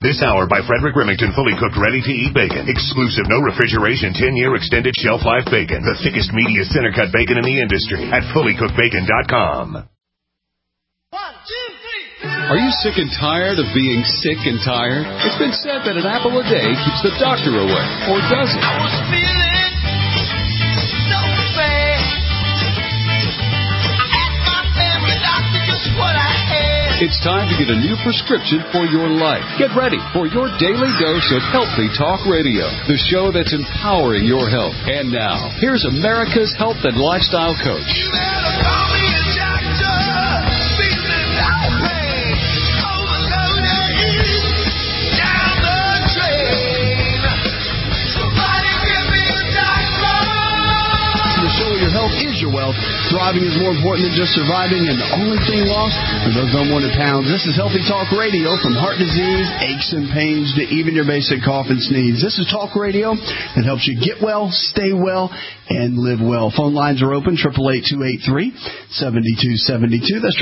This hour by Frederick Remington, fully cooked, ready-to-eat bacon. Exclusive, no refrigeration, 10-year extended shelf life bacon. The thickest, meatiest center-cut bacon in the industry at fullycookedbacon.com. 1, 2, 3. Are you sick and tired of being sick and tired? It's been said that an apple a day keeps the doctor away. Or does it? I was feeling so bad. I asked my family doctor just what I had. It's time to get a new prescription for your life. Get ready for your daily dose of Healthy Talk Radio, the show that's empowering your health. And now, here's America's health and lifestyle coach. You better call me a doctor. Feeling like pain. Overloaded. Down the drain. Somebody give me a doctor. The show where your health is your wealth. Thriving is more important than just surviving, and the only thing lost are those unwanted pounds. This is Healthy Talk Radio, from heart disease, aches and pains, to even your basic cough and sneeze. This is Talk Radio that helps you get well, stay well, and live well. Phone lines are open, 888-283-7272. That's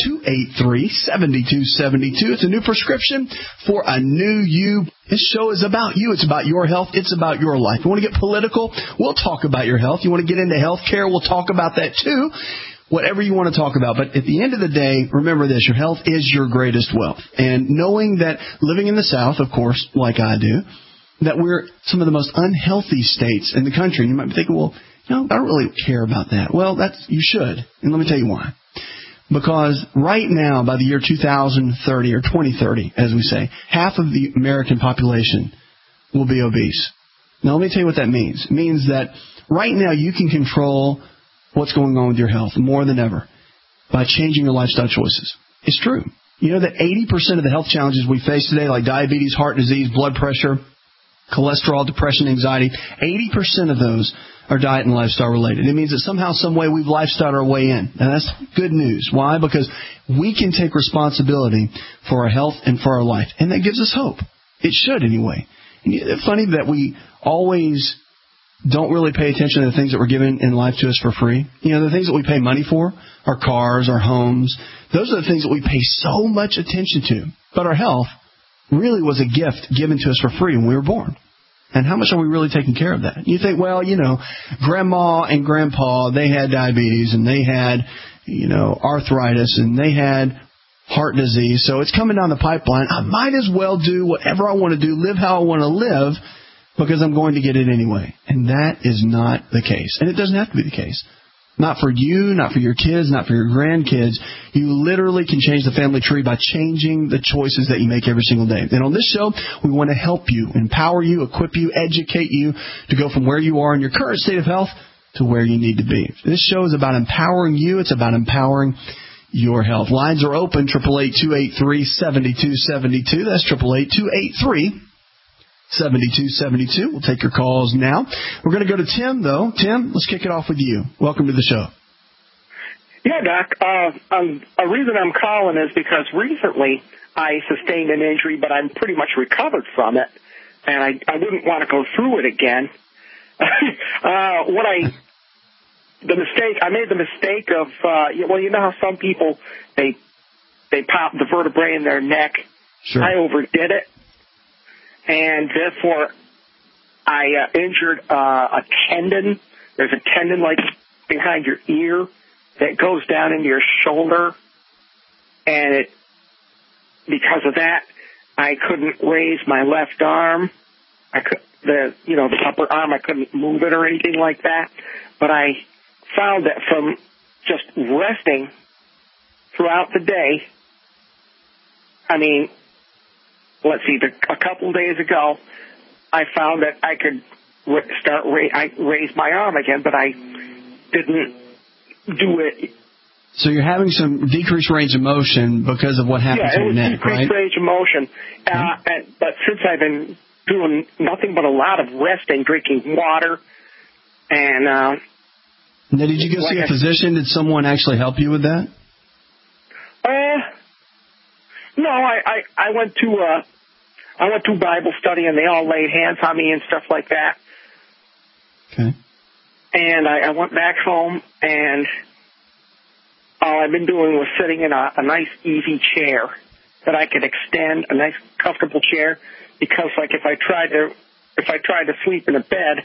888-283-7272. It's a new prescription for a new you. This show is about you. It's about your health. It's about your life. You want to get political? We'll talk about your health. You want to get into health care? We'll talk about that too. Whatever you want to talk about. But at the end of the day, remember this, your health is your greatest wealth. And knowing that living in the South, of course, like I do, that we're some of the most unhealthy states in the country. You might be thinking, well, I don't really care about that. Well, you should. And let me tell you why. Because right now, by the year 2030 or 2030, as we say, half of the American population will be obese. Now, let me tell you what that means. It means that right now you can control what's going on with your health more than ever by changing your lifestyle choices. It's true. You know that 80% of the health challenges we face today, like diabetes, heart disease, blood pressure, cholesterol, depression, anxiety, 80% of those are diet and lifestyle related. It means that somehow, some way, we've lifestyled our way in. And that's good news. Why? Because we can take responsibility for our health and for our life. And that gives us hope. It should, anyway. And it's funny that we always don't really pay attention to the things that were given in life to us for free. The things that we pay money for, our cars, our homes, those are the things that we pay so much attention to. But our health really was a gift given to us for free when we were born. And how much are we really taking care of that? You think, well, Grandma and Grandpa, they had diabetes and they had, arthritis and they had heart disease. So it's coming down the pipeline. I might as well do whatever I want to do, live how I want to live, because I'm going to get it anyway. And that is not the case. And it doesn't have to be the case. Not for you, not for your kids, not for your grandkids. You literally can change the family tree by changing the choices that you make every single day. And on this show, we want to help you, empower you, equip you, educate you to go from where you are in your current state of health to where you need to be. This show is about empowering you. It's about empowering your health. Lines are open, 888-283-7272. That's 888-283-7272. We'll take your calls now. We're going to go to Tim, though. Tim, let's kick it off with you. Welcome to the show. Yeah, Doc. A reason I'm calling is because recently I sustained an injury, but I'm pretty much recovered from it, and I wouldn't want to go through it again. I made the mistake of, you know how some people, they pop the vertebrae in their neck. Sure. I overdid it. And therefore, I injured a tendon. There's a tendon like behind your ear that goes down into your shoulder. And because of that, I couldn't raise my left arm. The upper arm, I couldn't move it or anything like that. But I found that from just resting throughout the day, a couple of days ago, I found that I could raise my arm again, but I didn't do it. So you're having some decreased range of motion because of what happened to your neck, right? Yeah, it was decreased range of motion. But since I've been doing nothing but a lot of resting, drinking water, and... now, did you go see a physician? Did someone actually help you with that? No, I went to Bible study, and they all laid hands on me and stuff like that. Okay. And I went back home, and all I've been doing was sitting in a nice, easy chair that I could extend, a nice comfortable chair, because like if I tried to sleep in a bed,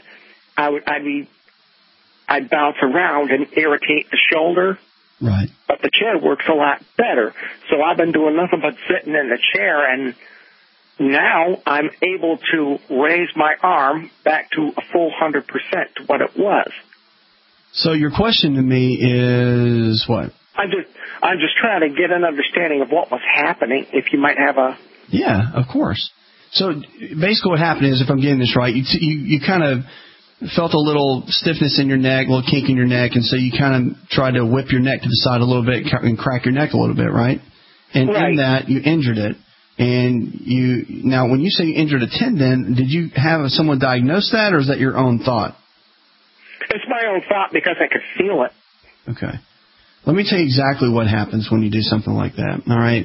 I'd bounce around and irritate the shoulder. Right. But the chair works a lot better. So I've been doing nothing but sitting in the chair, and now I'm able to raise my arm back to a full 100% to what it was. So your question to me is what? I'm just trying to get an understanding of what was happening, if you might have a... Yeah, of course. So basically what happened is, if I'm getting this right, you kind of felt a little stiffness in your neck, a little kink in your neck, and so you kind of tried to whip your neck to the side a little bit and crack your neck a little bit, right? And right. In that, you injured it. And now when you say you injured a tendon, did you have someone diagnose that, or is that your own thought? It's my own thought because I could feel it. Okay. Let me tell you exactly what happens when you do something like that. All right.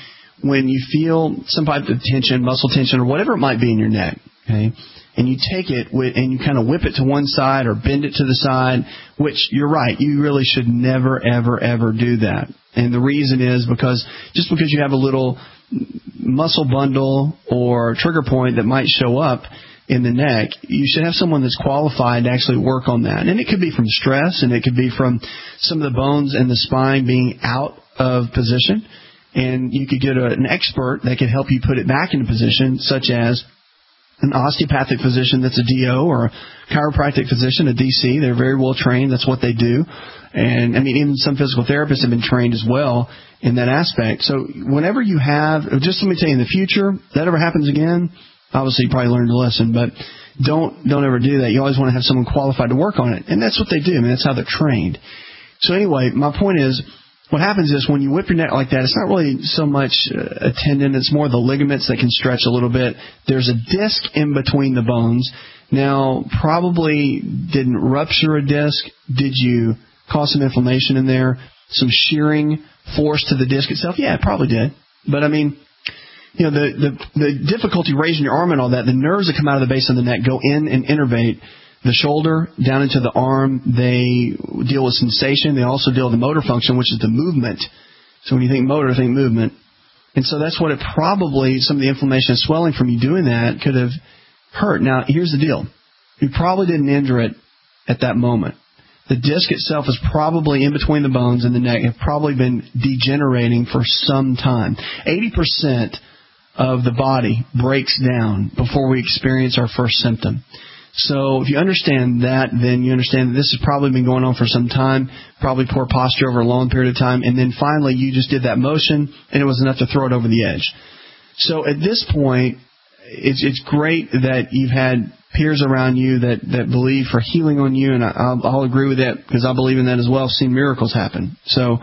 When you feel some type of tension, muscle tension, or whatever it might be in your neck, okay, and you take it and you kind of whip it to one side or bend it to the side, which you're right, you really should never, ever, ever do that. And the reason is because just because you have a little muscle bundle or trigger point that might show up in the neck, you should have someone that's qualified to actually work on that. And it could be from stress, and it could be from some of the bones and the spine being out of position. And you could get an expert that could help you put it back into position, such as an osteopathic physician that's a DO, or a chiropractic physician, a DC. They're very well trained. That's what they do. And, I mean, even some physical therapists have been trained as well in that aspect. So whenever you have, just let me tell you, in the future, if that ever happens again, obviously you probably learned a lesson, but don't ever do that. You always want to have someone qualified to work on it. And that's what they do. I mean, that's how they're trained. So anyway, my point is, what happens is when you whip your neck like that, it's not really so much a tendon. It's more the ligaments that can stretch a little bit. There's a disc in between the bones. Now, probably didn't rupture a disc. Did you cause some inflammation in there? Some shearing force to the disc itself? Yeah, it probably did. But, I mean, you know, the difficulty raising your arm and all that, the nerves that come out of the base of the neck go in and innervate the shoulder down into the arm. They deal with sensation. They also deal with the motor function, which is the movement. So when you think motor, think movement. And so that's what it probably, some of the inflammation and swelling from you doing that could have hurt. Now, here's the deal. You probably didn't injure it at that moment. The disc itself is probably in between the bones and the neck, have probably been degenerating for some time. 80% of the body breaks down before we experience our first symptom. So if you understand that, then you understand that this has probably been going on for some time, probably poor posture over a long period of time, and then finally you just did that motion, and it was enough to throw it over the edge. So at this point, it's great that you've had peers around you that believe for healing on you, and I'll agree with that because I believe in that as well. I've seen miracles happen. So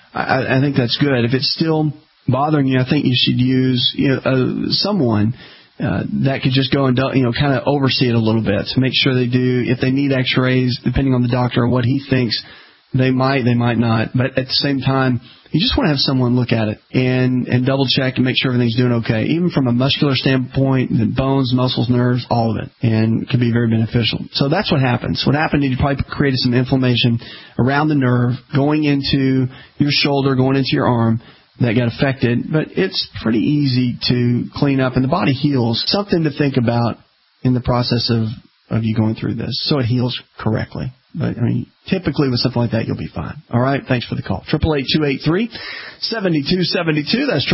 I think that's good. If it's still bothering you, I think you should use someone that could just go and kind of oversee it a little bit to make sure they do. If they need X-rays, depending on the doctor and what he thinks, they might not. But at the same time, you just want to have someone look at it and double check and make sure everything's doing okay. Even from a muscular standpoint, the bones, muscles, nerves, all of it, and it can be very beneficial. So that's what happens. What happened is you probably created some inflammation around the nerve going into your shoulder, going into your arm, that got affected, but it's pretty easy to clean up, and the body heals. Something to think about in the process of you going through this, so it heals correctly. But, I mean, typically with something like that, you'll be fine. All right? Thanks for the call. 888-283-7272. That's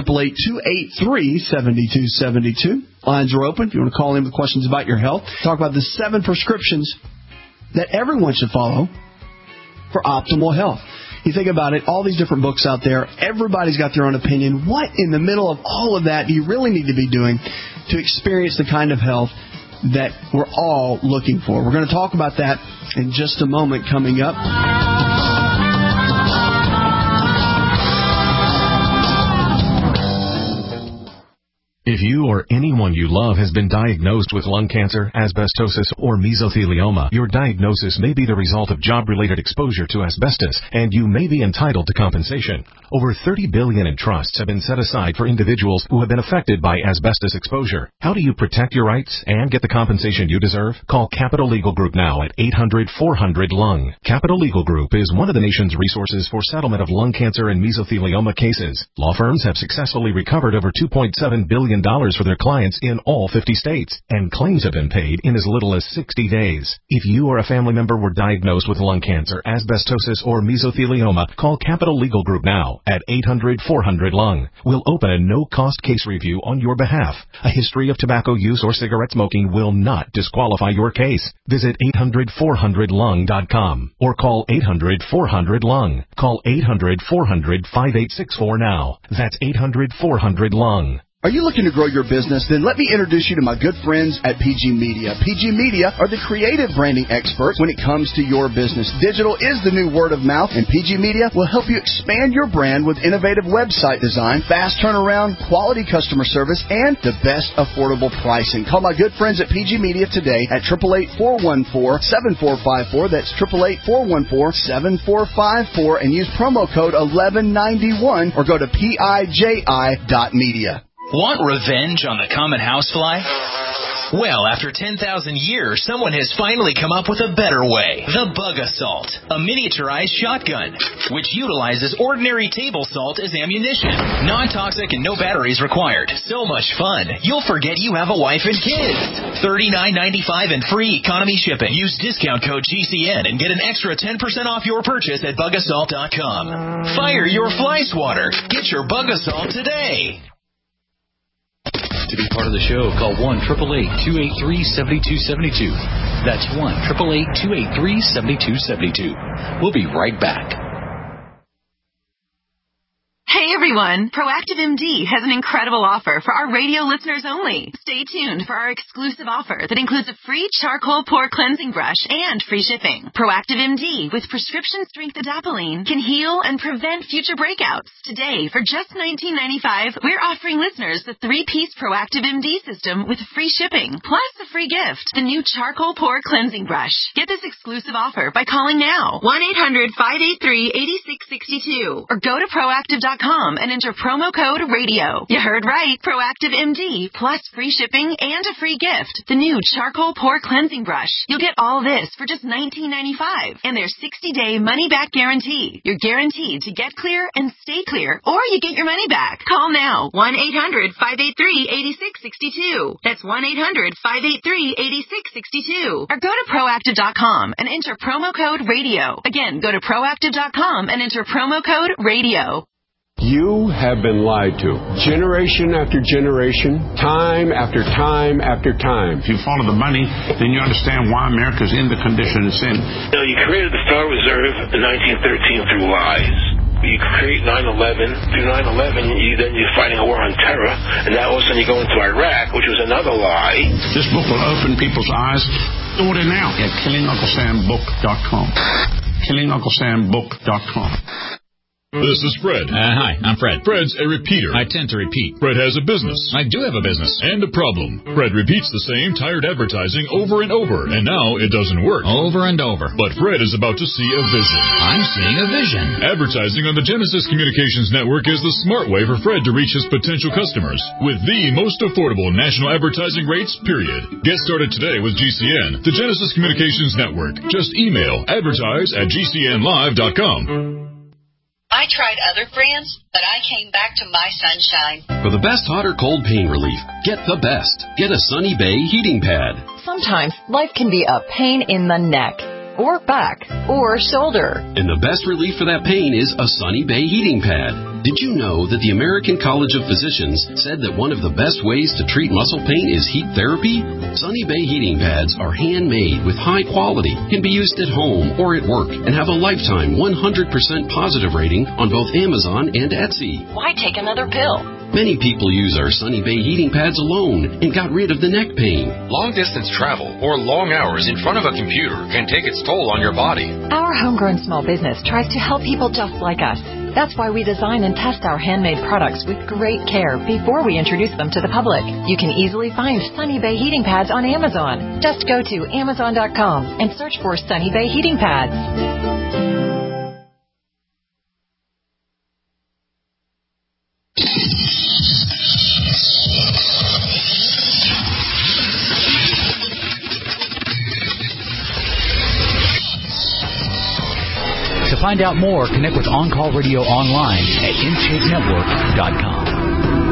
888-283-7272. Lines are open if you want to call in with questions about your health. Talk about the 7 prescriptions that everyone should follow for optimal health. You think about it, all these different books out there, everybody's got their own opinion. What in the middle of all of that do you really need to be doing to experience the kind of health that we're all looking for? We're going to talk about that in just a moment coming up. If you or anyone you love has been diagnosed with lung cancer, asbestosis, or mesothelioma, your diagnosis may be the result of job-related exposure to asbestos, and you may be entitled to compensation. Over $30 billion in trusts have been set aside for individuals who have been affected by asbestos exposure. How do you protect your rights and get the compensation you deserve? Call Capital Legal Group now at 800-400-LUNG. Capital Legal Group is one of the nation's resources for settlement of lung cancer and mesothelioma cases. Law firms have successfully recovered over $2.7 billion for their clients in all 50 states, and claims have been paid in as little as 60 days. If you or a family member were diagnosed with lung cancer, asbestosis, or mesothelioma, call Capital Legal Group now at 800-400-LUNG. We'll open a no-cost case review on your behalf. A history of tobacco use or cigarette smoking will not disqualify your case. Visit 800-400-LUNG.com or call 800-400-LUNG. Call 800-400-5864 now. That's 800-400-LUNG. Are you looking to grow your business? Then let me introduce you to my good friends at PG Media. PG Media are the creative branding experts when it comes to your business. Digital is the new word of mouth, and PG Media will help you expand your brand with innovative website design, fast turnaround, quality customer service, and the best affordable pricing. Call my good friends at PG Media today at 888-414-7454. That's 888-414-7454, and use promo code 1191 or go to PIJI.media. Want revenge on the common housefly? Well, after 10,000 years, someone has finally come up with a better way. The Bug Assault, a miniaturized shotgun, which utilizes ordinary table salt as ammunition. Non-toxic and no batteries required. So much fun, you'll forget you have a wife and kids. $39.95 and free economy shipping. Use discount code GCN and get an extra 10% off your purchase at bugassault.com. Fire your fly swatter. Get your Bug Assault today. To be part of the show, call 1-888-283-7272. That's 1-888-283-7272. We'll be right back. Hey everyone, Proactive MD has an incredible offer for our radio listeners only. Stay tuned for our exclusive offer that includes a free charcoal pore cleansing brush and free shipping. Proactive MD with prescription strength adapalene can heal and prevent future breakouts. Today, for just $19.95, we're offering listeners the 3-piece Proactive MD system with free shipping, plus a free gift, the new charcoal pore cleansing brush. Get this exclusive offer by calling now, 1-800-583-8662, or go to proactive.com and enter promo code RADIO. You heard right. Proactive MD plus free shipping and a free gift. The new charcoal pore cleansing brush. You'll get all this for just $19.95 and their 60-day money-back guarantee. You're guaranteed to get clear and stay clear, or you get your money back. Call now. 1-800-583-8662. That's 1-800-583-8662. Or go to proactive.com and enter promo code RADIO. Again, go to proactive.com and enter promo code RADIO. You have been lied to. Generation after generation, time after time after time. If you follow the money, then you understand why America's in the condition it's in. You created the Star Reserve in 1913 through lies. You create 9/11. Through 9/11, you're fighting a war on terror, and now all of a sudden you go into Iraq, which was another lie. This book will open people's eyes. Order now at KillingUncleSamBook.com. KillingUncleSamBook.com. This is Fred. Hi, I'm Fred. Fred's a repeater. I tend to repeat. Fred has a business. I do have a business. And a problem. Fred repeats the same tired advertising over and over, and now it doesn't work. Over and over. But Fred is about to see a vision. I'm seeing a vision. Advertising on the Genesis Communications Network is the smart way for Fred to reach his potential customers with the most affordable national advertising rates, period. Get started today with GCN, the Genesis Communications Network. Just email advertise@gcnlive.com. I tried other brands, but I came back to My Sunshine. For the best hot or cold pain relief, get the best. Get a Sunny Bay heating pad. Sometimes life can be a pain in the neck, or back, or shoulder. And the best relief for that pain is a Sunny Bay heating pad. Did you know that the American College of Physicians said that one of the best ways to treat muscle pain is heat therapy? Sunny Bay heating pads are handmade with high quality, can be used at home or at work, and have a lifetime 100% positive rating on both Amazon and Etsy. Why take another pill? Many people use our Sunny Bay heating pads alone and got rid of the neck pain. Long-distance travel or long hours in front of a computer can take its toll on your body. Our homegrown small business tries to help people just like us. That's why we design and test our handmade products with great care before we introduce them to the public. You can easily find Sunny Bay heating pads on Amazon. Just go to Amazon.com and search for Sunny Bay heating pads. To find out more, connect with On Call Radio online at InShapeNetwork.com.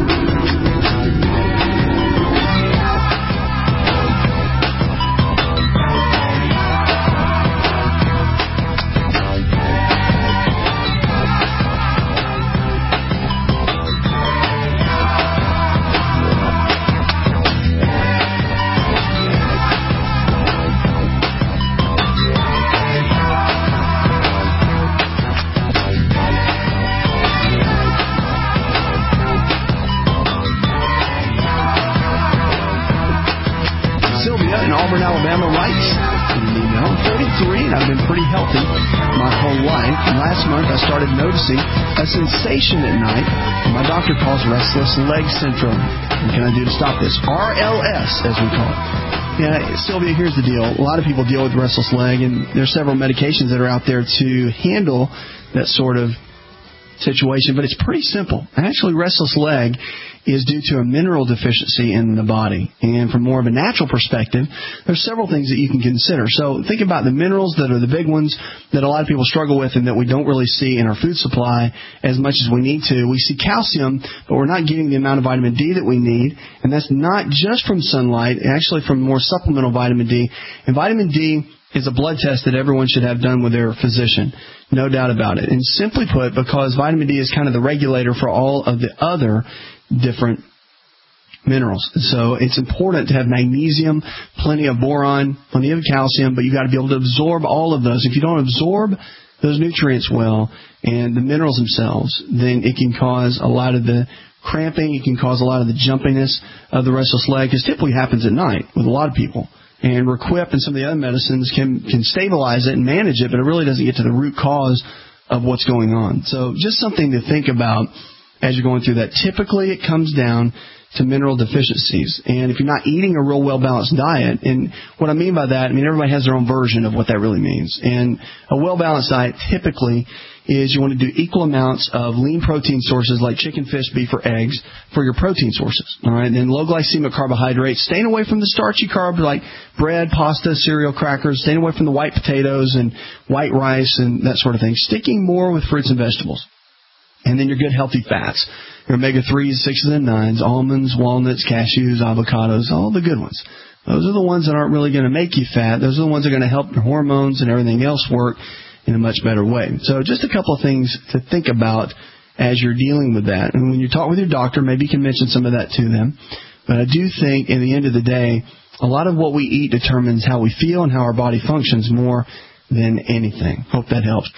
A sensation at night, my doctor calls restless leg syndrome. What can I do to stop this? RLS, as we call it. Yeah, Sylvia, here's the deal. A lot of people deal with restless leg, and there's several medications that are out there to handle that sort of situation, but it's pretty simple. Actually, restless leg is due to a mineral deficiency in the body. And from more of a natural perspective, there's several things that you can consider. So think about the minerals that are the big ones that a lot of people struggle with and that we don't really see in our food supply as much as we need to. We see calcium, but we're not getting the amount of vitamin D that we need. And that's not just from sunlight, actually from more supplemental vitamin D. And vitamin D is a blood test that everyone should have done with their physician. No doubt about it. And simply put, because vitamin D is kind of the regulator for all of the other different minerals. So it's important to have magnesium, plenty of boron, plenty of calcium, but you've got to be able to absorb all of those. If you don't absorb those nutrients well and the minerals themselves, then it can cause a lot of the cramping, it can cause a lot of the jumpiness of the restless leg, because typically happens at night with a lot of people. And Requip and some of the other medicines can stabilize it and manage it, but it really doesn't get to the root cause of what's going on. So just something to think about as you're going through that. Typically it comes down to mineral deficiencies. And if you're not eating a real well-balanced diet, and what I mean by that, everybody has their own version of what that really means. And a well-balanced diet typically is you want to do equal amounts of lean protein sources like chicken, fish, beef, or eggs for your protein sources. All right, and then low glycemic carbohydrates, staying away from the starchy carbs like bread, pasta, cereal, crackers, staying away from the white potatoes and white rice and that sort of thing. Sticking more with fruits and vegetables. And then your good healthy fats, your omega-3s, 6s, and 9s, almonds, walnuts, cashews, avocados, all the good ones. Those are the ones that aren't really going to make you fat. Those are the ones that are going to help your hormones and everything else work in a much better way. So just a couple of things to think about as you're dealing with that. And when you talk with your doctor, maybe you can mention some of that to them. But I do think, in the end of the day, a lot of what we eat determines how we feel and how our body functions more than anything. Hope that helps.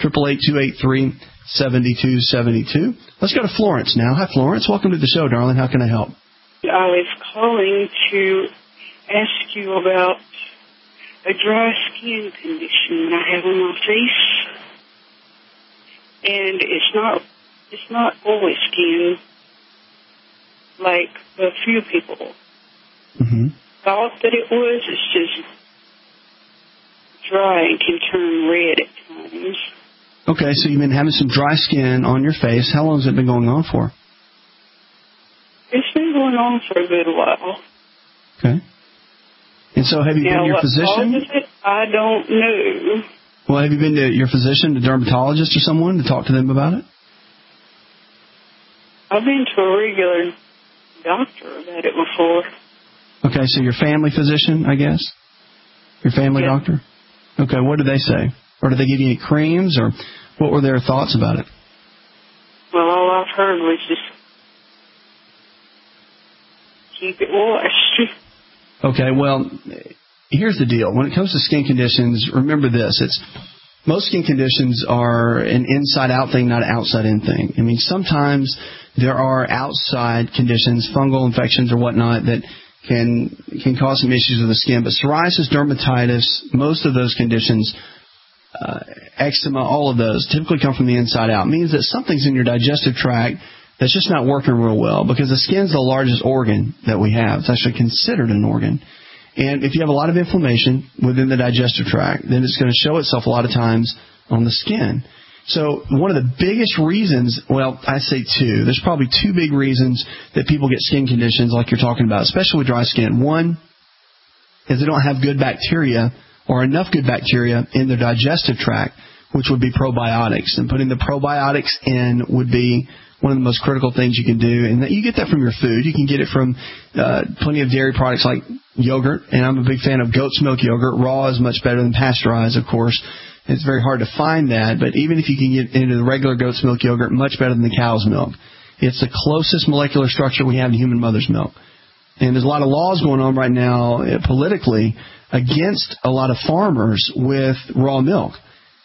888-283-7272. Let's go to Florence now. Hi, Florence. Welcome to the show, darling. How can I help? I was calling to ask you about a dry skin condition I have on my face. And it's not oily skin like a few people thought that it was. It's just dry and can turn red at times. Okay, so you've been having some dry skin on your face. How long has it been going on for? It's been going on for a good while. Okay. And so have you been to your physician? What causes it? I don't know. Well, have you been to your physician, a dermatologist or someone, to talk to them about it? I've been to a regular doctor about it before. Okay, so your family physician, I guess? Your family doctor? Okay, what did they say? Or did they give you any creams, or what were their thoughts about it? Well, all I've heard was just keep it washed. Okay, well, here's the deal. When it comes to skin conditions, remember this. Most skin conditions are an inside-out thing, not an outside-in thing. Sometimes there are outside conditions, fungal infections or whatnot, that can cause some issues with the skin. But psoriasis, dermatitis, most of those conditions eczema, all of those typically come from the inside out. It means that something's in your digestive tract that's just not working real well, because the skin's the largest organ that we have. It's actually considered an organ. And if you have a lot of inflammation within the digestive tract, then it's going to show itself a lot of times on the skin. So one of the biggest reasons, well, I say two. There's probably two big reasons that people get skin conditions like you're talking about, especially with dry skin. One is they don't have good bacteria or enough good bacteria in their digestive tract, which would be probiotics. And putting the probiotics in would be one of the most critical things you can do. And you get that from your food. You can get it from plenty of dairy products like yogurt. And I'm a big fan of goat's milk yogurt. Raw is much better than pasteurized, of course. It's very hard to find that. But even if you can get into the regular goat's milk yogurt, much better than the cow's milk. It's the closest molecular structure we have to human mother's milk. And there's a lot of laws going on right now politically against a lot of farmers with raw milk.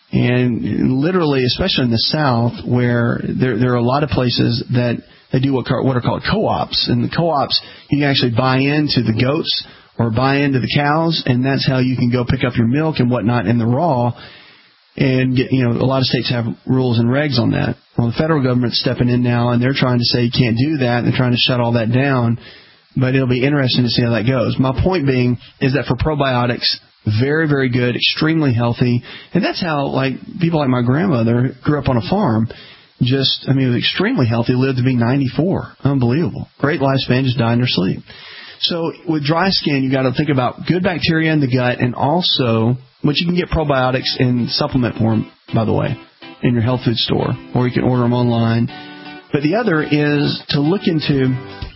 And literally, especially in the South, where there are a lot of places that they do what are called co-ops. And the co-ops, you can actually buy into the goats or buy into the cows, and that's how you can go pick up your milk and whatnot in the raw. And get, a lot of states have rules and regs on that. Well, the federal government's stepping in now, and they're trying to say you can't do that. They're trying to shut all that down. But it'll be interesting to see how that goes. My point being is that for probiotics, very, very good, extremely healthy. And that's how, people like my grandmother grew up on a farm. Was extremely healthy, lived to be 94. Unbelievable. Great lifespan, just died in her sleep. So with dry skin, you got to think about good bacteria in the gut, and also, which you can get probiotics in supplement form, by the way, in your health food store, or you can order them online. But the other is to look into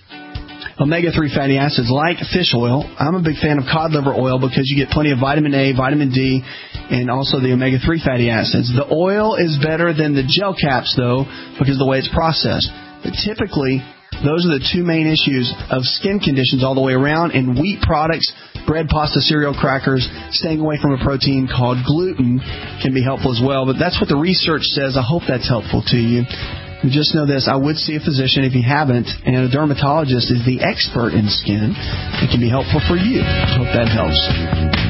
omega-3 fatty acids like fish oil. I'm a big fan of cod liver oil because you get plenty of vitamin A, vitamin D, and also the omega-3 fatty acids. The oil is better than the gel caps, though, because of the way it's processed. But typically, those are the two main issues of skin conditions all the way around. And wheat products, bread, pasta, cereal, crackers, staying away from a protein called gluten can be helpful as well. But that's what the research says. I hope that's helpful to you. Just know this, I would see a physician if you haven't, and a dermatologist is the expert in skin. It can be helpful for you. Hope that helps.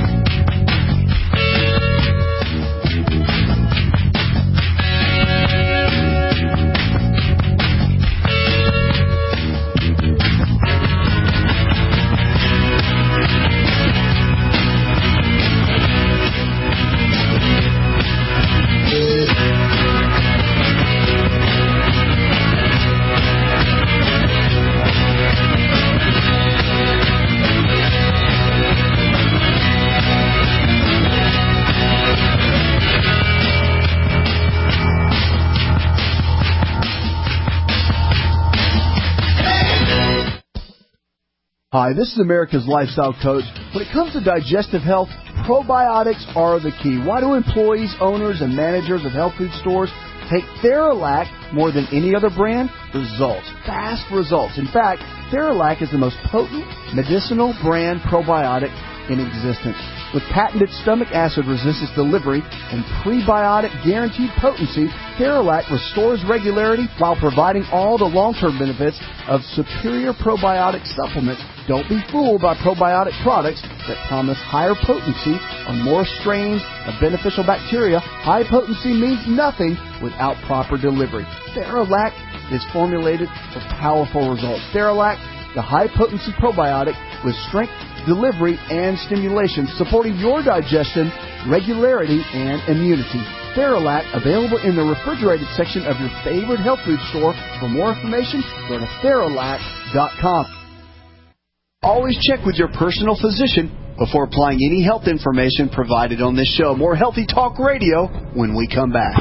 Hi, this is America's Lifestyle Coach. When it comes to digestive health, probiotics are the key. Why do employees, owners, and managers of health food stores take Theralac more than any other brand? Results. Fast results. In fact, Theralac is the most potent medicinal brand probiotic in existence. With patented stomach acid resistance delivery and prebiotic guaranteed potency, Theralac restores regularity while providing all the long-term benefits of superior probiotic supplements. Don't be fooled by probiotic products that promise higher potency or more strains of beneficial bacteria. High potency means nothing without proper delivery. Theralac is formulated for powerful results. Theralac, the high-potency probiotic with strength, delivery, and stimulation, supporting your digestion, regularity, and immunity. Theralac, available in the refrigerated section of your favorite health food store. For more information, go to Theralac.com. Always check with your personal physician before applying any health information provided on this show. More Healthy Talk Radio when we come back.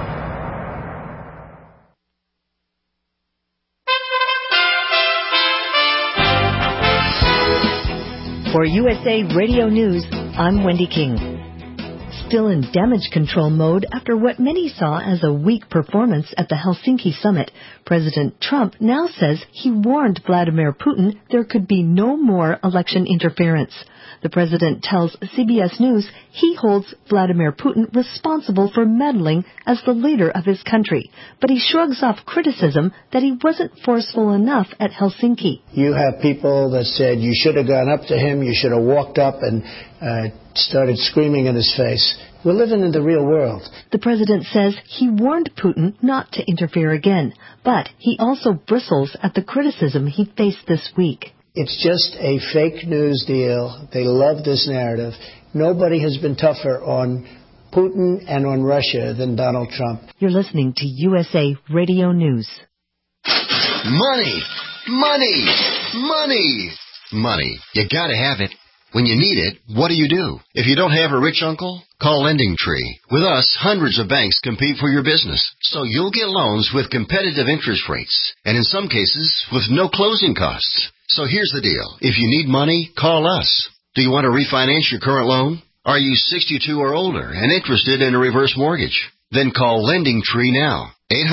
For USA Radio News, I'm Wendy King. Still in damage control mode after what many saw as a weak performance at the Helsinki summit, President Trump now says he warned Vladimir Putin there could be no more election interference. The president tells CBS News he holds Vladimir Putin responsible for meddling as the leader of his country, but he shrugs off criticism that he wasn't forceful enough at Helsinki. You have people that said you should have gone up to him, you should have walked up and started screaming in his face. We're living in the real world. The president says he warned Putin not to interfere again, but he also bristles at the criticism he faced this week. It's just a fake news deal. They love this narrative. Nobody has been tougher on Putin and on Russia than Donald Trump. You're listening to USA Radio News. Money, money, money, money. You gotta have it. When you need it, what do? If you don't have a rich uncle, call Lending Tree. With us, hundreds of banks compete for your business, so you'll get loans with competitive interest rates, and in some cases, with no closing costs. So here's the deal. If you need money, call us. Do you want to refinance your current loan? Are you 62 or older and interested in a reverse mortgage? Then call Lending Tree now.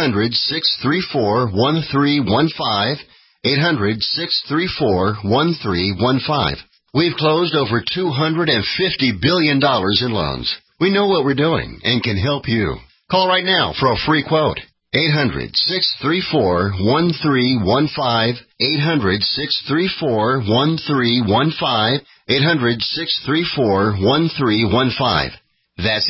800-634-1315. 800-634-1315. We've closed over $250 billion in loans. We know what we're doing and can help you. Call right now for a free quote. 800-634-1315. 800-634-1315. 800-634-1315. That's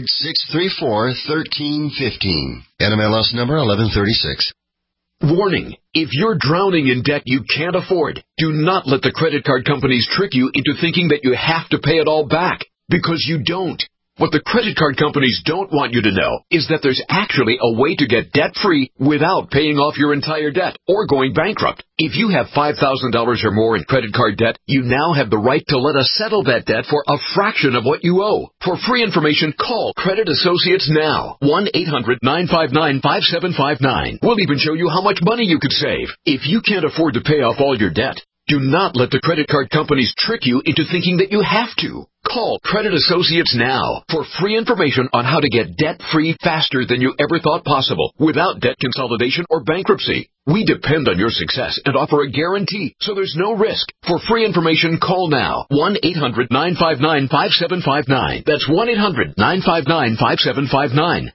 800-634-1315. NMLS number 1136. Warning, if you're drowning in debt you can't afford, do not let the credit card companies trick you into thinking that you have to pay it all back, because you don't. What the credit card companies don't want you to know is that there's actually a way to get debt-free without paying off your entire debt or going bankrupt. If you have $5,000 or more in credit card debt, you now have the right to let us settle that debt for a fraction of what you owe. For free information, call Credit Associates now. 1-800-959-5759. We'll even show you how much money you could save. If you can't afford to pay off all your debt, do not let the credit card companies trick you into thinking that you have to. Call Credit Associates now for free information on how to get debt-free faster than you ever thought possible without debt consolidation or bankruptcy. We depend on your success and offer a guarantee, so there's no risk. For free information, call now. 1-800-959-5759. That's 1-800-959-5759.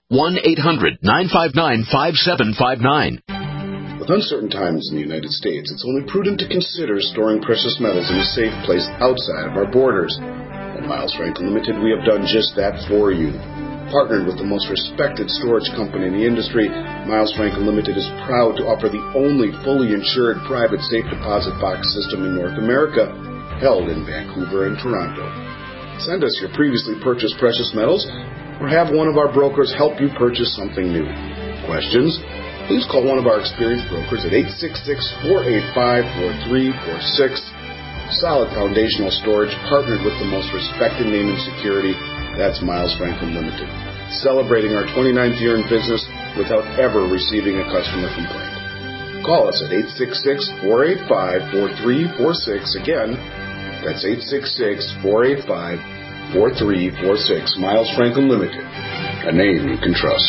1-800-959-5759. With uncertain times in the United States, it's only prudent to consider storing precious metals in a safe place outside of our borders. At Miles Franklin Limited, we have done just that for you. Partnered with the most respected storage company in the industry, Miles Franklin Limited is proud to offer the only fully insured private safe deposit box system in North America, held in Vancouver and Toronto. Send us your previously purchased precious metals, or have one of our brokers help you purchase something new. Questions? Please call one of our experienced brokers at 866-485-4346. Solid foundational storage partnered with the most respected name in security. That's Miles Franklin Limited. Celebrating our 29th year in business without ever receiving a customer complaint. Call us at 866-485-4346. Again, that's 866-485-4346. Miles Franklin Limited. A name you can trust.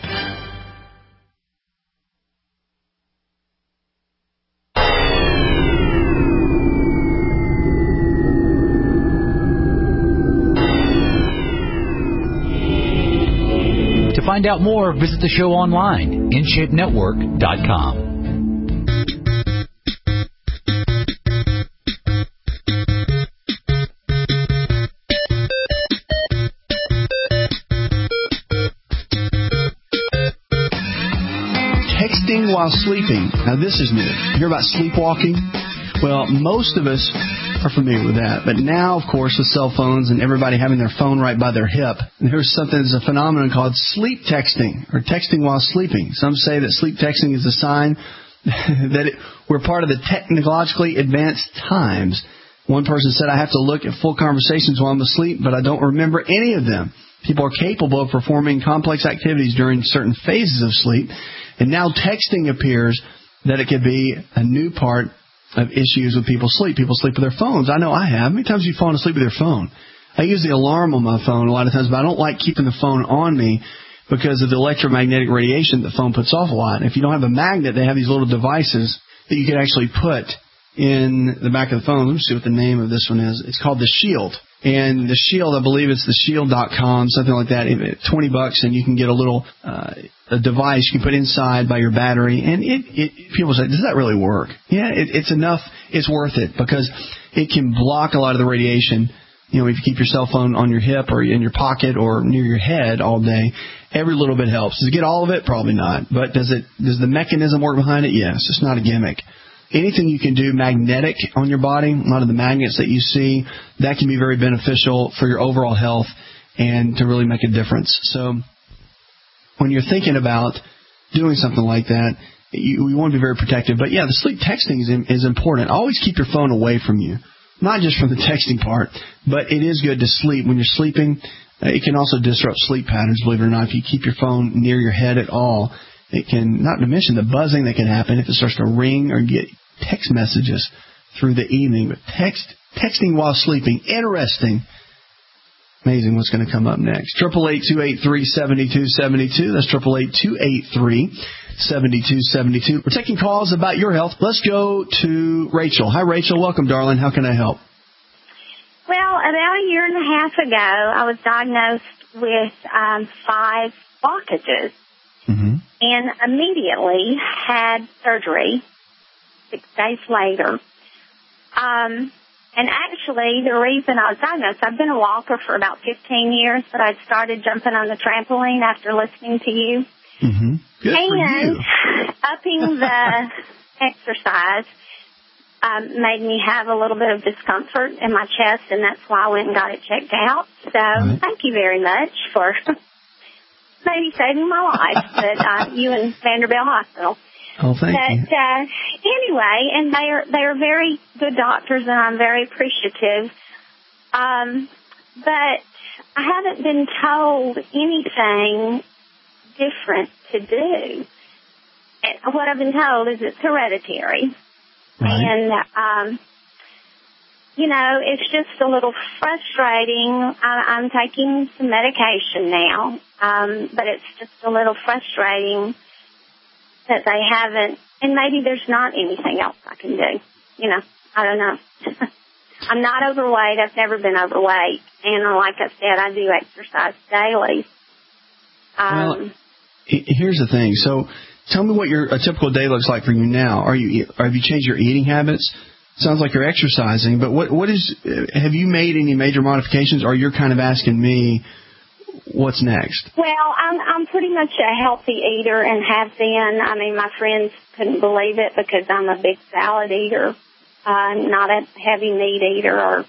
To find out more, visit the show online, InShapeNetwork.com. Texting while sleeping. Now this is new. You hear about sleepwalking? Well, most of us are familiar with that. But now, of course, with cell phones and everybody having their phone right by their hip, there's something that's a phenomenon called sleep texting, or texting while sleeping. Some say that sleep texting is a sign that we're part of the technologically advanced times. One person said, I have to look at full conversations while I'm asleep, but I don't remember any of them. People are capable of performing complex activities during certain phases of sleep. And now texting appears that it could be a new part of issues with people's sleep. People sleep with their phones. I know I have. How many times have you fallen asleep with your phone? I use the alarm on my phone a lot of times, but I don't like keeping the phone on me because of the electromagnetic radiation the phone puts off a lot. If you don't have a magnet, they have these little devices that you can actually put in the back of the phone. Let me see what the name of this one is. It's called the Shield. And the Shield, I believe it's theshield.com, something like that. $20, and you can get a little a device you can put inside by your battery. And people say, does that really work? Yeah, it's enough. It's worth it because it can block a lot of the radiation if you keep your cell phone on your hip or in your pocket or near your head all day, every little bit helps. Does it get all of it? Probably not. But does the mechanism work behind it? Yes. It's not a gimmick. Anything you can do magnetic on your body, a lot of the magnets that you see, that can be very beneficial for your overall health and to really make a difference. So when you're thinking about doing something like that, we want to be very protective. But, yeah, the sleep texting is important. Always keep your phone away from you, not just from the texting part, but it is good to sleep. When you're sleeping, it can also disrupt sleep patterns, believe it or not. If you keep your phone near your head at all, it can, not to mention the buzzing that can happen if it starts to ring or get text messages through the evening. But texting while sleeping, interesting. Amazing what's going to come up next. 888-283-7272. That's 888-283-7272. We're taking calls about your health. Let's go to Rachel. Hi, Rachel. Welcome, darling. How can I help? Well, about a year and a half ago, I was diagnosed with 5 blockages and immediately had surgery 6 days later. And actually, the reason I was diagnosed, I've been a walker for about 15 years, but I started jumping on the trampoline after listening to you. Good for you. Upping the exercise made me have a little bit of discomfort in my chest, and that's why I went and got it checked out. So thank you very much for maybe saving my life, but you and Vanderbilt Hospital. Oh, thank you. Anyway, and they are very good doctors, and I'm very appreciative. But I haven't been told anything different to do. And what I've been told is it's hereditary. Right. And, it's just a little frustrating. I'm taking some medication now, but it's just a little frustrating that they haven't, and maybe there's not anything else I can do. I don't know. I'm not overweight. I've never been overweight. And like I said, I do exercise daily. Well, here's the thing. So tell me what a typical day looks like for you now. Have you changed your eating habits? Sounds like you're exercising, but have you made any major modifications, or you're kind of asking me what's next? Well, I'm pretty much a healthy eater and have been. I mean, my friends couldn't believe it because I'm a big salad eater, not a heavy meat eater.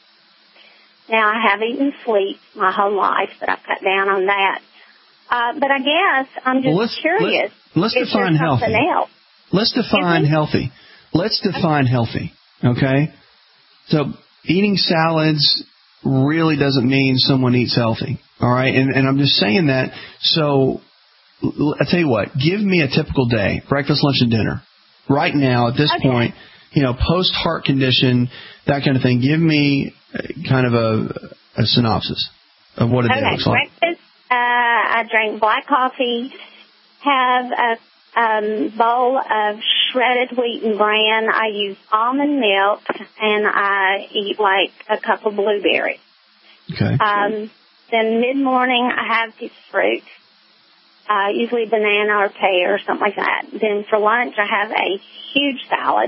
Now, I have eaten sweets my whole life, but I've cut down on that. But I guess I'm just curious. Let's define healthy. Else? Let's define healthy. Let's define healthy, okay? So eating salads really doesn't mean someone eats healthy, all right? And I'm just saying that. So I tell you what, give me a typical day, breakfast, lunch, and dinner. Right now, at this point, post-heart condition, that kind of thing, give me kind of a synopsis of what a day looks like. Breakfast, I drink black coffee, have a bowl of shredded wheat and bran. I use almond milk, and I eat like a cup of blueberries. Okay. Then mid-morning, I have a piece of fruit, usually banana or pear or something like that. Then for lunch, I have a huge salad.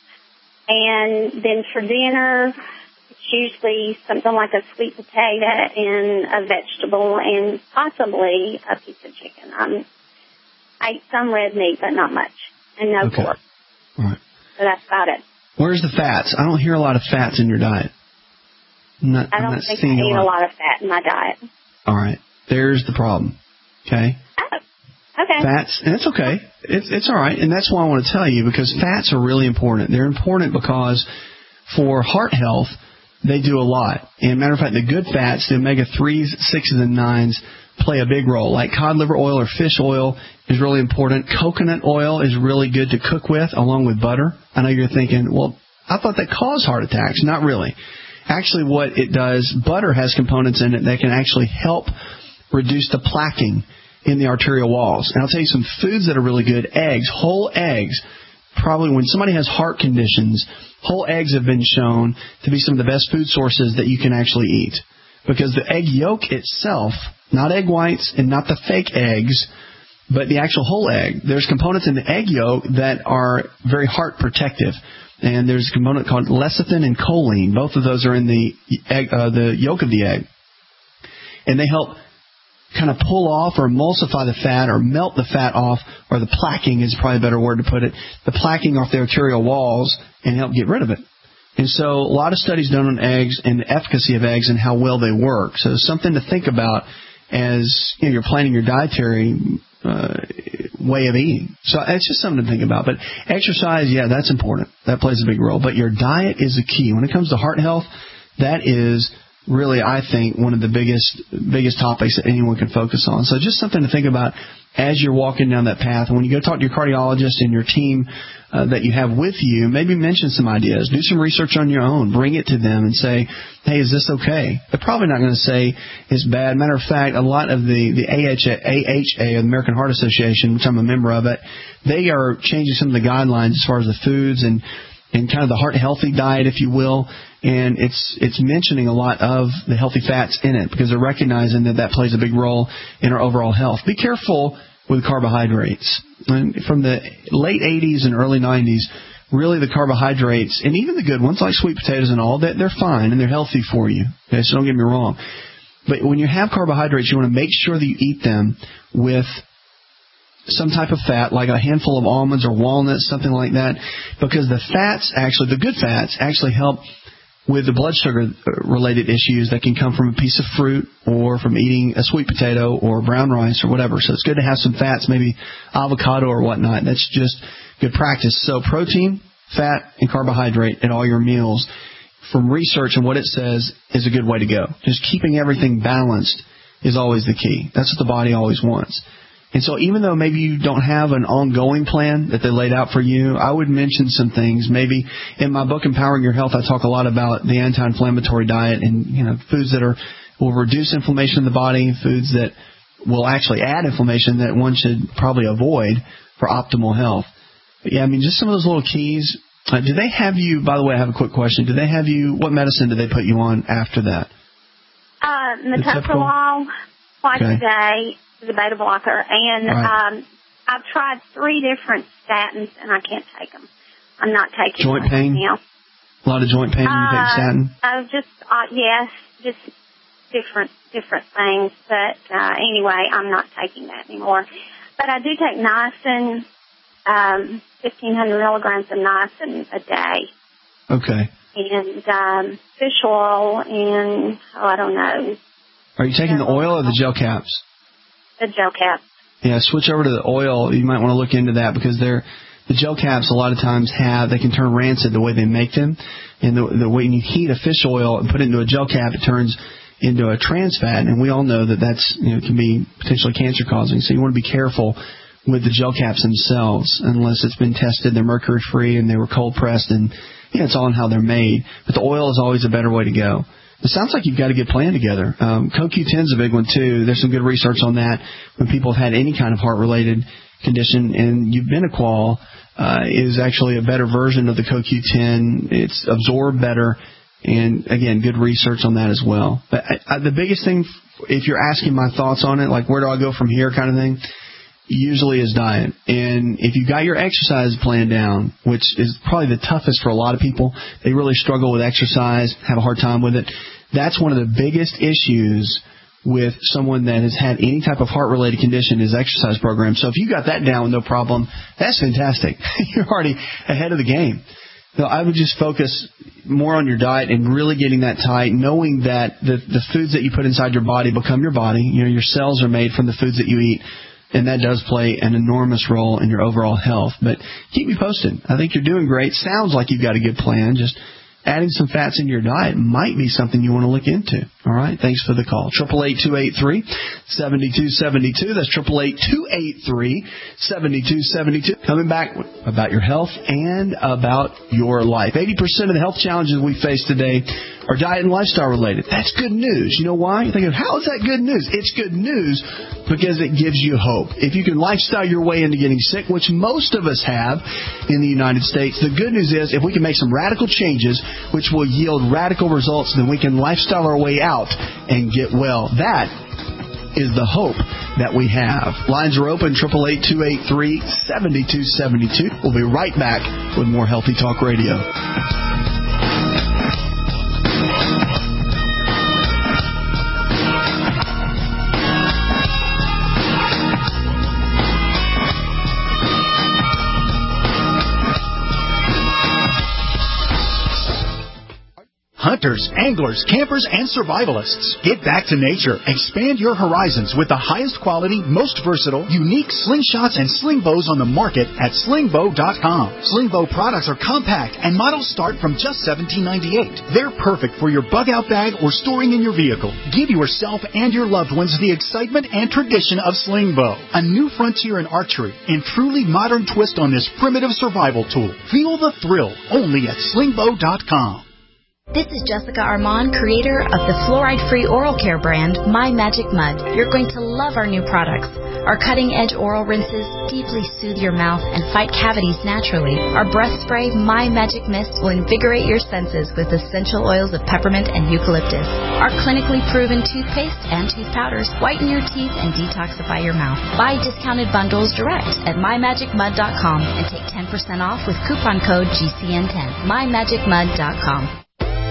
And then for dinner, it's usually something like a sweet potato and a vegetable and possibly a piece of chicken. I eat some red meat, but not much, and no pork. All right. So that's about it. Where's the fats? I don't hear a lot of fats in your diet. I don't think I eat a lot of fat in my diet. All right. There's the problem. Okay? Oh, okay. Fats, and it's okay. It's all right, and that's why I want to tell you, because fats are really important. They're important because for heart health, they do a lot. And matter of fact, the good fats, the omega-3s, 6s, and 9s, play a big role. Like cod liver oil or fish oil is really important. Coconut oil is really good to cook with, along with butter. I know you're thinking, well, I thought that caused heart attacks. Not really. Actually, what it does, butter has components in it that can actually help reduce the plaquing in the arterial walls. And I'll tell you some foods that are really good. Eggs, whole eggs. Probably when somebody has heart conditions, whole eggs have been shown to be some of the best food sources that you can actually eat. Because the egg yolk itself, not egg whites and not the fake eggs, but the actual whole egg, there's components in the egg yolk that are very heart protective. And there's a component called lecithin and choline. Both of those are in the egg, the yolk of the egg. And they help kind of pull off or emulsify the fat or melt the fat off, or the plaquing is probably a better word to put it, the plaquing off the arterial walls, and help get rid of it. And so a lot of studies done on eggs and the efficacy of eggs and how well they work. So it's something to think about as you're planning your dietary way of eating. So it's just something to think about. But exercise, yeah, that's important. That plays a big role. But your diet is the key. When it comes to heart health, that is really, I think, one of the biggest topics that anyone can focus on. So just something to think about as you're walking down that path. And when you go talk to your cardiologist and your team that you have with you, maybe mention some ideas. Do some research on your own. Bring it to them and say, hey, is this okay? They're probably not going to say it's bad. Matter of fact, a lot of the AHA, the American Heart Association, which I'm a member of it, they are changing some of the guidelines as far as the foods and kind of the heart-healthy diet, if you will. And it's mentioning a lot of the healthy fats in it because they're recognizing that plays a big role in our overall health. Be careful with carbohydrates. And from the late 80s and early 90s, really the carbohydrates, and even the good ones like sweet potatoes and all, they're fine and they're healthy for you. Okay, so don't get me wrong. But when you have carbohydrates, you want to make sure that you eat them with some type of fat, like a handful of almonds or walnuts, something like that, because the fats, actually, the good fats, actually help with the blood sugar related issues that can come from a piece of fruit or from eating a sweet potato or brown rice or whatever. So it's good to have some fats, maybe avocado or whatnot. That's just good practice. So protein, fat, and carbohydrate at all your meals, from research and what it says, is a good way to go. Just keeping everything balanced is always the key. That's what the body always wants. And so even though maybe you don't have an ongoing plan that they laid out for you, I would mention some things. Maybe in my book, Empowering Your Health, I talk a lot about the anti-inflammatory diet and, foods that will reduce inflammation in the body, foods that will actually add inflammation that one should probably avoid for optimal health. But yeah, just some of those little keys. Do they have you, by the way, I have a quick question. Do they have you, what medicine did they put you on after that? Metoprolol, twice a day. The beta blocker, and right. I've tried 3 different statins, and I can't take them. I'm not taking joint pain. Now. A lot of joint pain when you take statin. Yes, just different things. But anyway, I'm not taking that anymore. But I do take niacin, 1,500 milligrams of niacin a day. Okay. And fish oil, and I don't know. Are you taking the oil or the gel caps? The gel caps. Yeah, switch over to the oil. You might want to look into that because the gel caps a lot of times they can turn rancid the way they make them. And the way you heat a fish oil and put it into a gel cap, it turns into a trans fat. And we all know that that's can be potentially cancer causing. So you want to be careful with the gel caps themselves unless it's been tested. They're mercury free and they were cold pressed, and it's all in how they're made. But the oil is always a better way to go. It sounds like you've got a good plan together. CoQ10 is a big one, too. There's some good research on that when people have had any kind of heart-related condition. And Ubiquinol is actually a better version of the CoQ10. It's absorbed better. And, again, good research on that as well. But the biggest thing, if you're asking my thoughts on it, like where do I go from here kind of thing, usually is diet. And if you got your exercise plan down, which is probably the toughest for a lot of people, they really struggle with exercise, have a hard time with it. That's one of the biggest issues with someone that has had any type of heart-related condition is exercise program. So if you got that down with no problem, that's fantastic. You're already ahead of the game. So I would just focus more on your diet and really getting that tight, knowing that the foods that you put inside your body become your body. Your cells are made from the foods that you eat. And that does play an enormous role in your overall health. But keep me posted. I think you're doing great. Sounds like you've got a good plan. Just adding some fats into your diet might be something you want to look into. All right? Thanks for the call. 888-283-7272. That's 888-283-7272. Coming back about your health and about your life. 80% of the health challenges we face today are diet and lifestyle related. That's good news. You know why? You're thinking, how is that good news? It's good news because it gives you hope. If you can lifestyle your way into getting sick, which most of us have in the United States, the good news is if we can make some radical changes, which will yield radical results, then we can lifestyle our way out and get well. That is the hope that we have. Lines are open, 888-283-7272. We'll be right back with more Healthy Talk Radio. Hunters, anglers, campers, and survivalists. Get back to nature. Expand your horizons with the highest quality, most versatile, unique slingshots and sling bows on the market at slingbow.com. Slingbow products are compact and models start from just $17.98. They're perfect for your bug out bag or storing in your vehicle. Give yourself and your loved ones the excitement and tradition of Slingbow, a new frontier in archery and truly modern twist on this primitive survival tool. Feel the thrill only at slingbow.com. This is Jessica Armand, creator of the fluoride-free oral care brand, My Magic Mud. You're going to love our new products. Our cutting-edge oral rinses deeply soothe your mouth and fight cavities naturally. Our breath spray, My Magic Mist, will invigorate your senses with essential oils of peppermint and eucalyptus. Our clinically proven toothpaste and tooth powders whiten your teeth and detoxify your mouth. Buy discounted bundles direct at MyMagicMud.com and take 10% off with coupon code GCN10. MyMagicMud.com.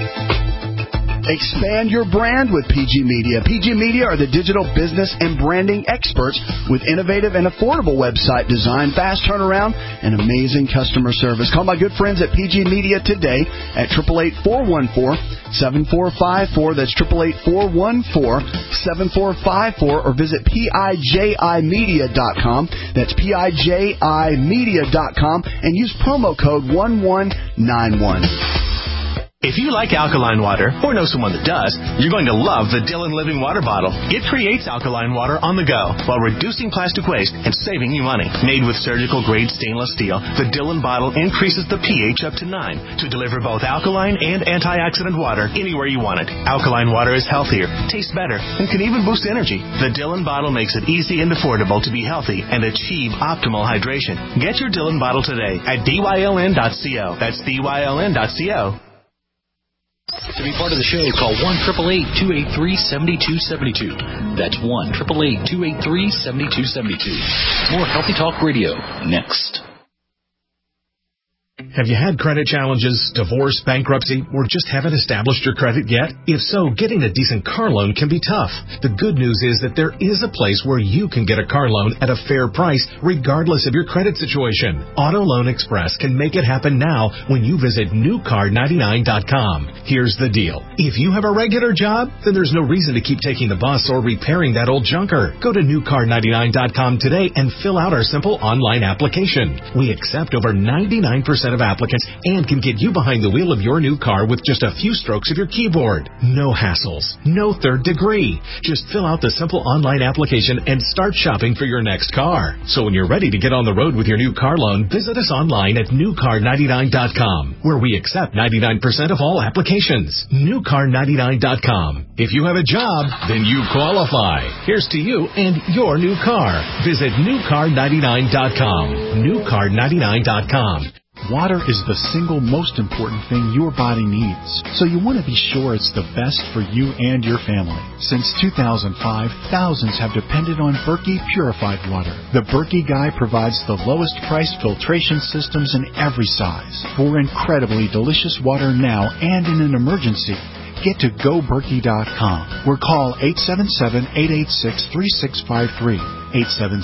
Expand your brand with PG Media. PG Media are the digital business and branding experts with innovative and affordable website design, fast turnaround, and amazing customer service. Call my good friends at PG Media today at 888-414-7454. That's 888-414-7454, or visit PIJImedia.com. That's PIJImedia.com, and use promo code 1191. If you like alkaline water, or know someone that does, you're going to love the Dillon Living Water Bottle. It creates alkaline water on the go while reducing plastic waste and saving you money. Made with surgical-grade stainless steel, the Dillon bottle increases the pH up to 9 to deliver both alkaline and antioxidant water anywhere you want it. Alkaline water is healthier, tastes better, and can even boost energy. The Dillon bottle makes it easy and affordable to be healthy and achieve optimal hydration. Get your Dillon bottle today at dyln.co. That's dyln.co. To be part of the show, call 1-888-283-7272. That's 1-888-283-7272. More Healthy Talk Radio next. Have you had credit challenges, divorce, bankruptcy, or just haven't established your credit yet? If so, getting a decent car loan can be tough. The good news is that there is a place where you can get a car loan at a fair price, regardless of your credit situation. Auto Loan Express can make it happen now when you visit newcar99.com. Here's the deal. If you have a regular job, then there's no reason to keep taking the bus or repairing that old junker. Go to newcar99.com today and fill out our simple online application. We accept over 99% of applicants and can get you behind the wheel of your new car with just a few strokes of your keyboard. No hassles, no third degree. Just fill out the simple online application and start shopping for your next car. So when you're ready to get on the road with your new car loan, visit us online at newcar99.com, where we accept 99% of all applications. Newcar99.com. If you have a job, then you qualify. Here's to you and your new car. Visit newcar99.com. Newcar99.com. Water is the single most important thing your body needs, so you want to be sure it's the best for you and your family. Since 2005, thousands have depended on Berkey purified water. The Berkey Guy provides the lowest priced filtration systems in every size for incredibly delicious water now and in an emergency. Get to GoBerkey.com or call 877-886-3653.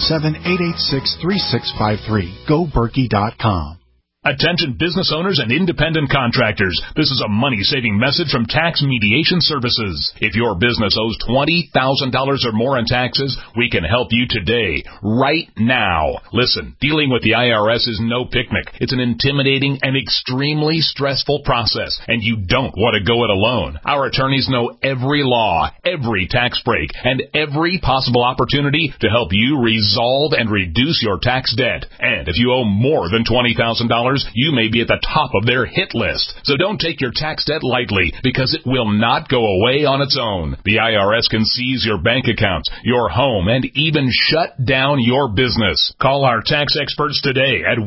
877-886-3653. GoBerkey.com. Attention business owners and independent contractors. This is a money-saving message from Tax Mediation Services. If your business owes $20,000 or more in taxes, we can help you today, right now. Listen, dealing with the IRS is no picnic. It's an intimidating and extremely stressful process, and you don't want to go it alone. Our attorneys know every law, every tax break, and every possible opportunity to help you resolve and reduce your tax debt. And if you owe more than $20,000, customers, you may be at the top of their hit list. So don't take your tax debt lightly, because it will not go away on its own. The IRS can seize your bank accounts, your home, and even shut down your business. Call our tax experts today at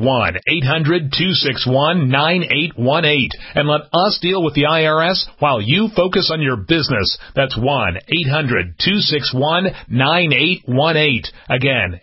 1-800-261-9818 and let us deal with the IRS while you focus on your business. That's 1-800-261-9818. Again,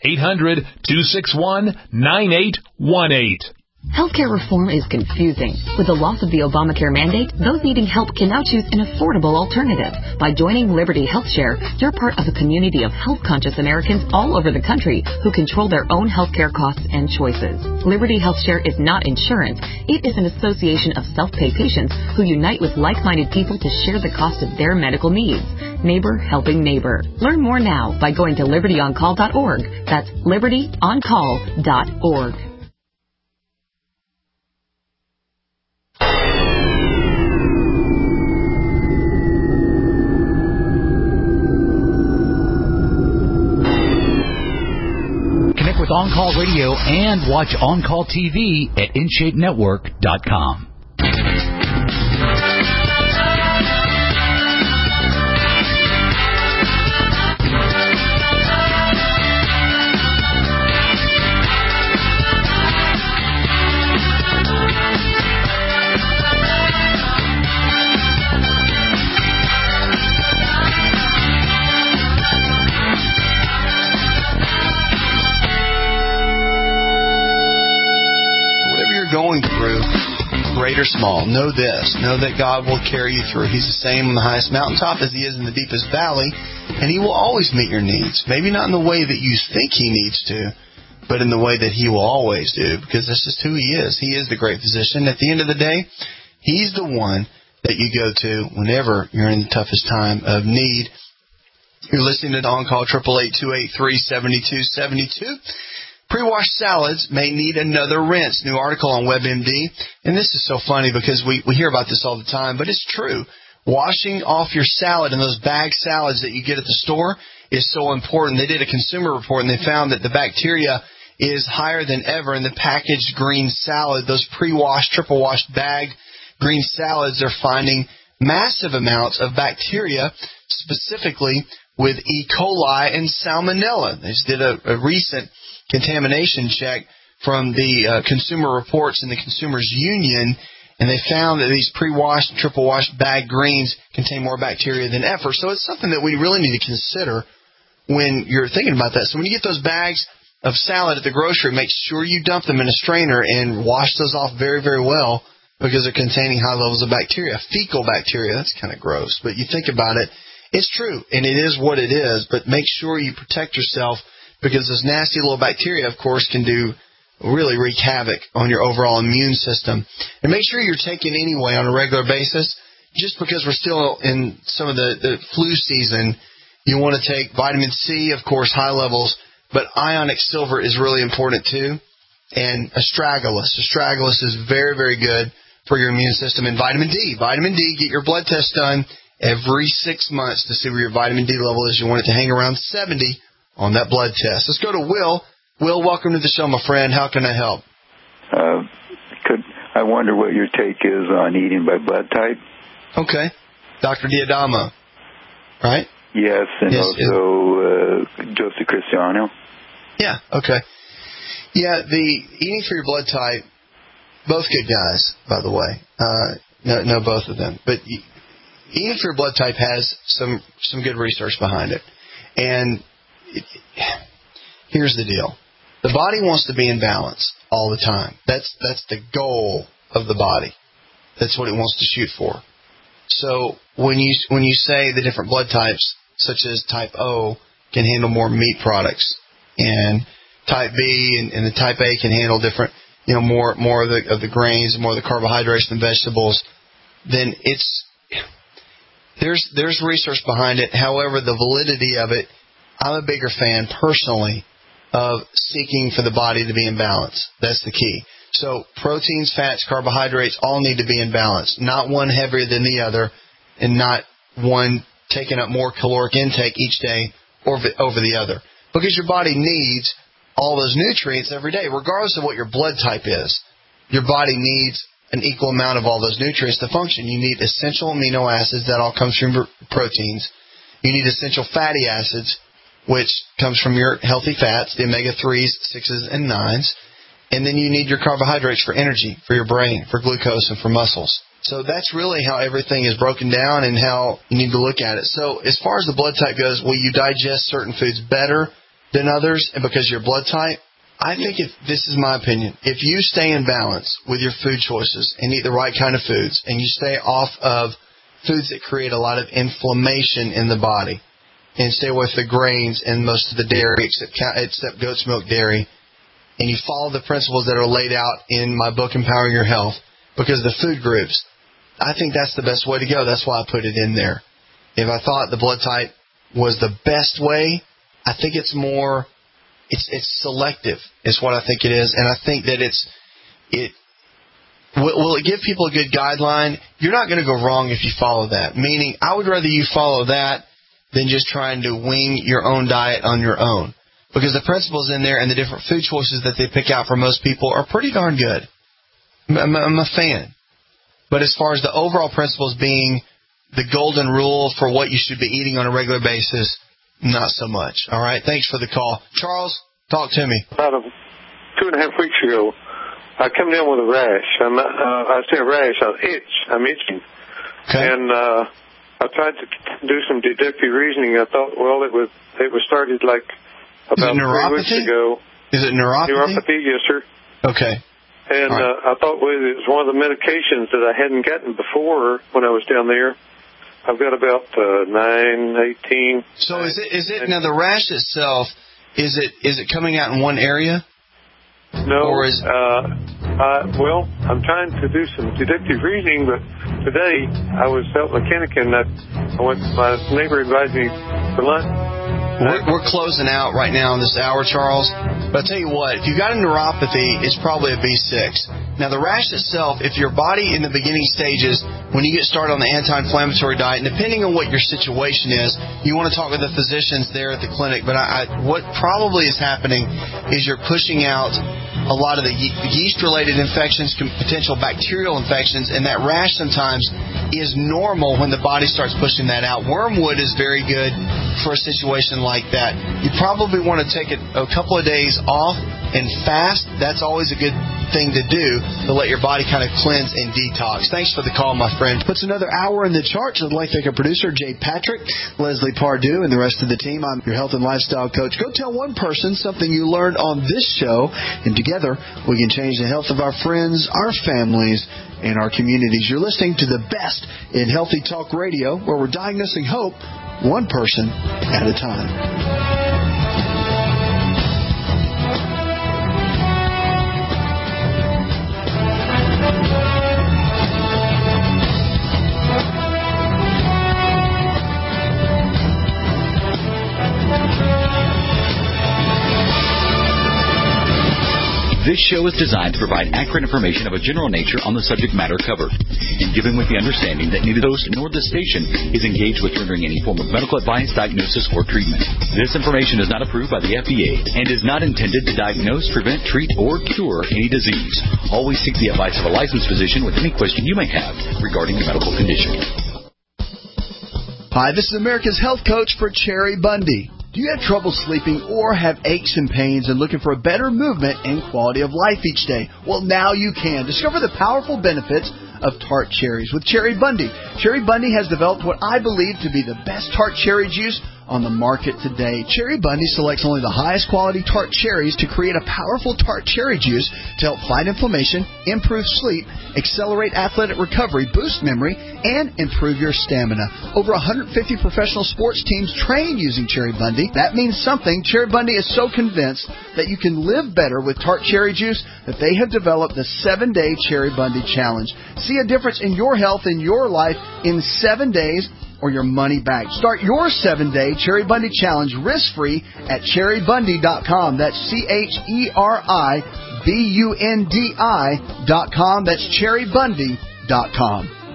800-261-9818. Healthcare reform is confusing. With the loss of the Obamacare mandate, those needing help can now choose an affordable alternative. By joining Liberty HealthShare, you're part of a community of health-conscious Americans all over the country who control their own healthcare costs and choices. Liberty HealthShare is not insurance. It is an association of self-pay patients who unite with like-minded people to share the cost of their medical needs. Neighbor helping neighbor. Learn more now by going to libertyoncall.org. That's libertyoncall.org. Connect with On-Call Radio and watch On-Call TV at InShapeNetwork.com. Going through, great or small, know this. Know that God will carry you through. He's the same on the highest mountaintop as He is in the deepest valley, and He will always meet your needs. Maybe not in the way that you think He needs to, but in the way that He will always do, because that's just who He is. He is the great physician. At the end of the day, He's the one that you go to whenever you're in the toughest time of need. You're listening to On-Call 888-283-7272. Pre-washed salads may need another rinse. New article on WebMD. And this is so funny because we hear about this all the time, but it's true. Washing off your salad and those bag salads that you get at the store is so important. They did a consumer report and they found that the bacteria is higher than ever in the packaged green salad. Those pre-washed, triple-washed bag green salads are finding massive amounts of bacteria, specifically with E. coli and salmonella. They just did a recent contamination check from the Consumer Reports and the Consumers Union, and they found that these pre-washed, triple-washed bag greens contain more bacteria than ever. So it's something that we really need to consider when you're thinking about that. So when you get those bags of salad at the grocery, make sure you dump them in a strainer and wash those off very, very well, because they're containing high levels of bacteria. Fecal bacteria, that's kind of gross, but you think about it, it's true, and it is what it is, but make sure you protect yourself, because those nasty little bacteria, of course, can really wreak havoc on your overall immune system. And make sure you're taking anyway on a regular basis. Just because we're still in some of the flu season, you want to take vitamin C, of course, high levels, but ionic silver is really important too. And astragalus. Astragalus is very, very good for your immune system. And vitamin D. Vitamin D, get your blood test done every 6 months to see where your vitamin D level is. You want it to hang around 70 on that blood test. Let's go to Will. Will, welcome to the show, my friend. How can I help? I wonder what your take is on eating by blood type. Okay. Dr. Diadamo, right? Yes, and also Joseph Cristiano. Yeah, okay. Yeah, the eating for your blood type, both good guys, by the way. Know both of them. But eating for your blood type has some good research behind it. And here's the deal. The body wants to be in balance all the time. That's the goal of the body. That's what it wants to shoot for. So when you say the different blood types, such as type O can handle more meat products, and type B and the type A can handle different, more of the grains, more of the carbohydrates and vegetables, then there's research behind it. However, the validity of it, I'm a bigger fan personally of seeking for the body to be in balance. That's the key. So proteins, fats, carbohydrates all need to be in balance, not one heavier than the other, and not one taking up more caloric intake each day over the other. Because your body needs all those nutrients every day, regardless of what your blood type is. your body needs an equal amount of all those nutrients to function. You need essential amino acids, that all comes from proteins. You need essential fatty acids, which comes from your healthy fats, the omega-3s, 6s, and 9s. And then you need your carbohydrates for energy, for your brain, for glucose, and for muscles. So that's really how everything is broken down and how you need to look at it. So as far as the blood type goes, will you digest certain foods better than others and because of your blood type? I think this is my opinion. If you stay in balance with your food choices and eat the right kind of foods, and you stay off of foods that create a lot of inflammation in the body, and stay with the grains and most of the dairy except goat's milk dairy, and you follow the principles that are laid out in my book, Empowering Your Health, because of the food groups, I think that's the best way to go. That's why I put it in there. If I thought the blood type was the best way, I think it's more... It's selective is what I think it is, and I think that will it give people a good guideline? You're not going to go wrong if you follow that, meaning I would rather you follow that than just trying to wing your own diet on your own, because the principles in there and the different food choices that they pick out for most people are pretty darn good. I'm a fan. But as far as the overall principles being the golden rule for what you should be eating on a regular basis, not so much. All right. Thanks for the call. Charles, talk to me. About 2.5 weeks ago, I come down with a rash. I say a rash, an itch. I'm itching. Okay. And I tried to do some deductive reasoning. I thought, well, it was started like about 3 weeks ago. Is it neuropathy? Neuropathy, yes, sir. Okay. And I thought, well, it was one of the medications that I hadn't gotten before when I was down there. I've got about 9, 18. So is it now the rash itself? Is it coming out in one area? No. Or is well, I'm trying to do some deductive reasoning, but today I was out mechanic and my neighbor invited me for lunch. We're closing out right now in this hour, Charles. But I'll tell you what, if you got a neuropathy, it's probably a B6. Now, the rash itself, if your body in the beginning stages, when you get started on the anti-inflammatory diet, and depending on what your situation is, you want to talk with the physicians there at the clinic. But what probably is happening is you're pushing out a lot of the yeast-related infections, potential bacterial infections, and that rash sometimes is normal when the body starts pushing that out. Wormwood is very good for a situation like that. You probably want to take a couple of days off and fast. That's always a good thing to do to let your body kind of cleanse and detox. Thanks for the call, my friend. Puts another hour in the charts. I'd like to thank our producer, Jay Patrick, Leslie Pardue, and the rest of the team. I'm your health and lifestyle coach. Go tell one person something you learned on this show, and together we can change the health of our friends, our families, and our communities. You're listening to the best in Healthy Talk Radio, where we're diagnosing hope one person at a time. This show is designed to provide accurate information of a general nature on the subject matter covered, and given with the understanding that neither the host nor the station is engaged with rendering any form of medical advice, diagnosis, or treatment. This information is not approved by the FDA and is not intended to diagnose, prevent, treat, or cure any disease. Always seek the advice of a licensed physician with any question you may have regarding your medical condition. Hi, this is America's Health Coach for Cherry Bundy. Do you have trouble sleeping or have aches and pains and looking for a better movement and quality of life each day? Well, now you can. Discover the powerful benefits of tart cherries with Cherry Bundy. Cherry Bundy has developed what I believe to be the best tart cherry juice on the market today. Cherry Bundy selects only the highest quality tart cherries to create a powerful tart cherry juice to help fight inflammation, improve sleep, accelerate athletic recovery, boost memory, and improve your stamina. Over 150 professional sports teams train using Cherry Bundy. That means something. Cherry Bundy is so convinced that you can live better with tart cherry juice that they have developed the 7-Day Cherry Bundy Challenge. See a difference in your health and your life in 7 days, or your money back. Start your 7-Day Cherry Bundy Challenge risk-free at cherrybundy.com. That's CherryBundi.com. That's cherrybundy.com.